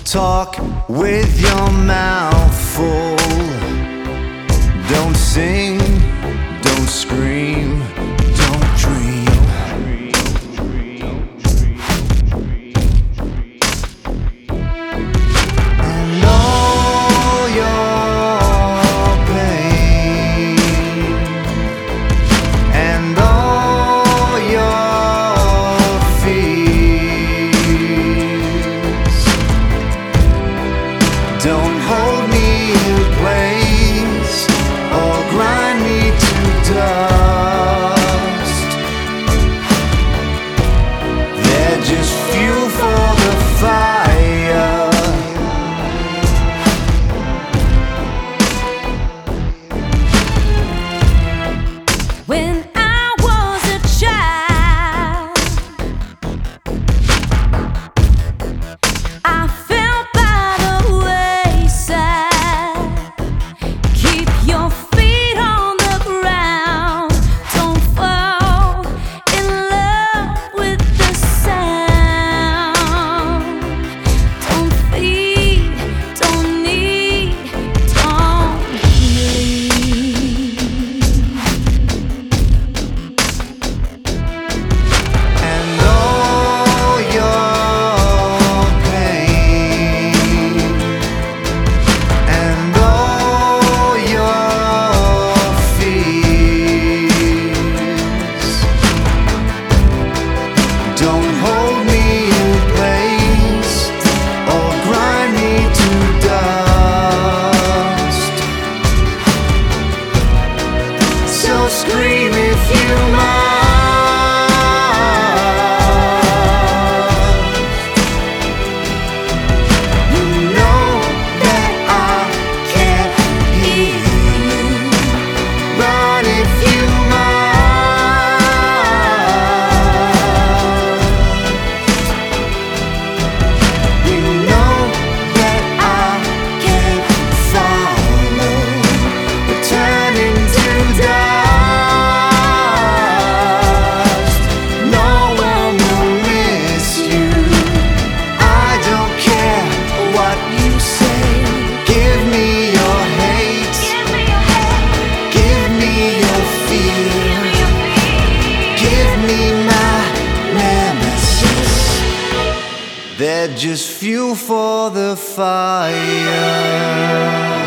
talk with your mouth full. Don't sing, don't scream, don't dream. And all your pain and all your fears, don't hold me in place or grind me to dust. They're just fuel for the fire. When I was a child, I fell by the wayside. Keep your feet on the ground. Don't fall in love with the sound. Don't feed, don't need, don't bleed. And all your pain and all your fears, don't hold me in place or grind me to dust. So scream if you must. You know that I can't hear you. Run if you must. You know that I can't follow, but turn into dust. No one will miss you. I don't care what you say. Give me your hate. Give me your fear. Give me my nemesis. They're just fuel for the fire.